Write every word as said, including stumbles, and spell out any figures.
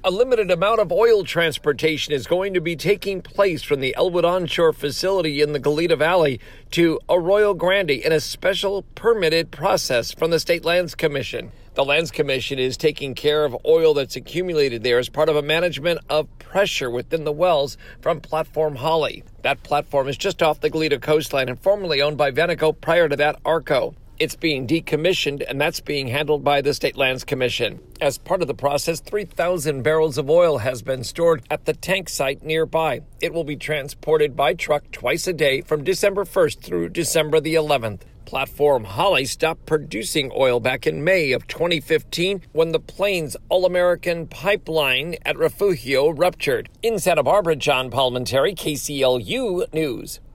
A limited amount of oil transportation is going to be taking place from the Elwood onshore facility in the Goleta Valley to Arroyo Grande in a special permitted process from the State Lands Commission. The Lands Commission is taking care of oil that's accumulated there as part of a management of pressure within the wells from Platform Holly. That platform is just off the Goleta coastline and formerly owned by Veneco, prior to that Arco. It's being decommissioned, and that's being handled by the State Lands Commission. As part of the process, three thousand barrels of oil has been stored at the tank site nearby. It will be transported by truck twice a day from December first through December the eleventh. Platform Holly stopped producing oil back in May of twenty fifteen when the Plains All-American pipeline at Refugio ruptured. In Santa Barbara, John Palmentary, K C L U News.